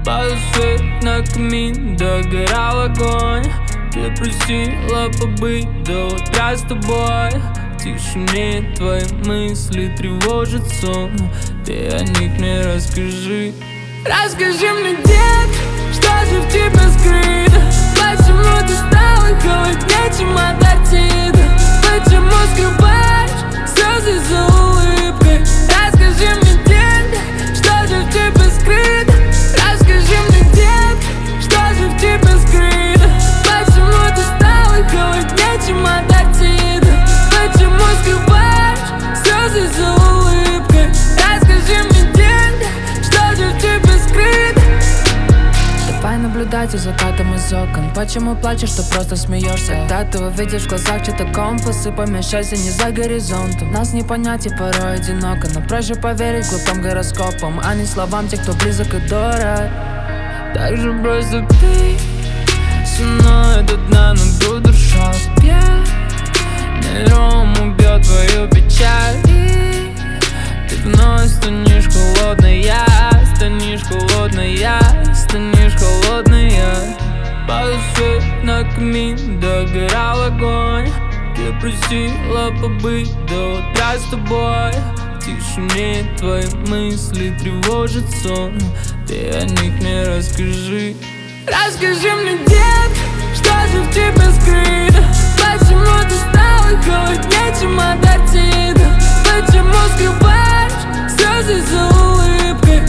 Падал свет на камин, догорал огонь. Ты просила побыть до утра с тобой. В тишине твои мысли тревожат сон. Ты о них мне расскажи. Расскажи мне, дед, что же в тебе скрыто? Почему ты стала холоднее, чем Антарктида? Почему скрываешь слезы за улыбкой? Расскажи мне, дед, что же в тебе скрыто? Расскажи мне, дед, что же в тебе скрыто? Почему ты стала холоднее, чем Антарктида? Почему скрываешь слезы за улыбкой? Расскажи мне, дед, что же в тебе скрыто? Давай наблюдать за закатом из окон. Почему плачешь, что просто смеешься? Когда ты увидишь в глазах чей-то компас и помещайся не за горизонтом. Нас не понять и порой одиноко, но проще поверить глупым гороскопам, а не словам тех, кто близок и дорог. Так же просто пей со мной до дна, но душа спьет. Нервом убьет твою печаль, и ты вновь станешь холодная. Станешь холодная, станешь холодная. Падал свет на камин, догорал огонь. Ты просила побыть до утра с тобой. В тишине твои мысли тревожат сон. Ты о них мне расскажи. Расскажи мне, дед, что же в тебе скрыто? Почему ты стала холоднее, чем Антарктида? Почему скрываешь слезы за улыбкой?